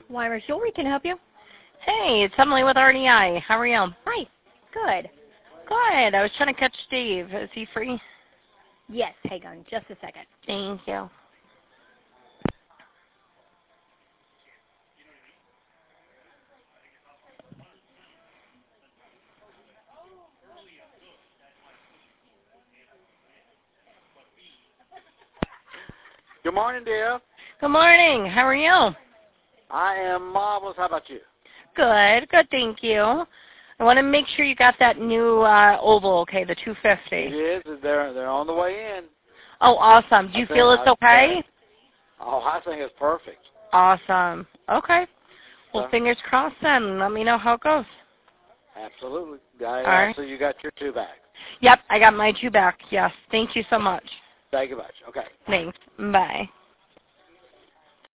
Weimar Jewelry can I help you. Hey, it's Emily with RDI. How are you? Hi. Good. Good. I was trying to catch Steve. Is he free? Yes, hang on just a second. Thank you. Good morning, dear. Good morning. How are you? I am marvelous. How about you? Good. Good, thank you. I want to make sure you got that new oval, okay, the 250. It is. They're on the way in. Oh, awesome. Do you feel it's okay? Oh, I think it's perfect. Awesome. Okay. Well, fingers crossed then. Let me know how it goes. Absolutely. All right. So you got your two back. Yep, I got my two back. Yes. Thank you so much. Thank you much. Okay. Thanks. Bye.